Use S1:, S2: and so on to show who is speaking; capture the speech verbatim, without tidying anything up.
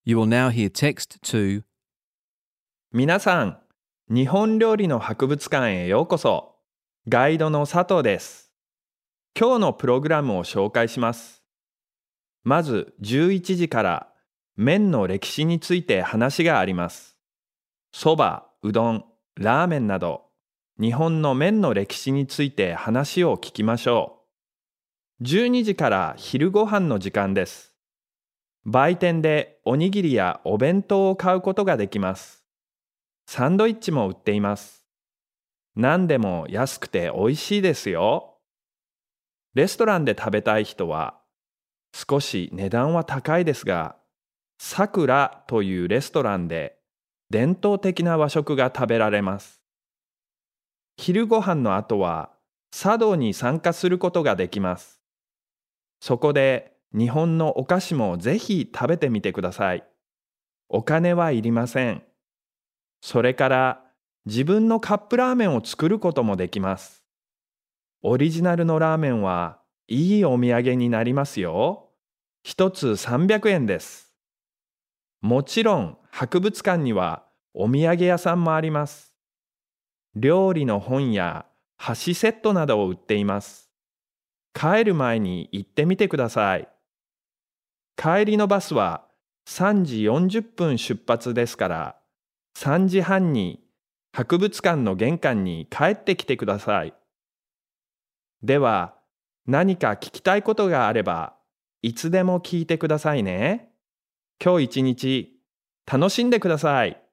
S1: You will now hear text to
S2: 皆さん、日本料理の博物館へようこそ。ガイドの佐藤です。今日のプログラムを紹介します。まずじゅういちじから麺の歴史について話があります。そば、うどん、ラーメンなど、日本の麺の歴史について話を聞きましょう。じゅうにじから昼ご飯の時間です。売店でおにぎりやお弁当を買うことができます。サンドイッチも売っています。何でも安くて美味しいですよ。レストランで食べたい人は、少し値段は高いですが、さくらというレストランで伝統的な和食が食べられます。昼ご飯の後は茶道に参加することができます。そこで日本のお菓子もぜひ食べてみてください。お金はいりません。それから自分のカップラーメンを作ることもできます。オリジナルのラーメンはいいお土産になりますよ。一つさんびゃくえんです。もちろん博物館にはお土産屋さんもあります。料理の本や箸セットなどを売っています。帰る前に行ってみてください。帰りのバスはさんじよんじゅっぷん出発ですから、さんじはんに博物館の玄関に帰ってきてください。では、何か聞きたいことがあれば、いつでも聞いてくださいね。今日一日楽しんでください。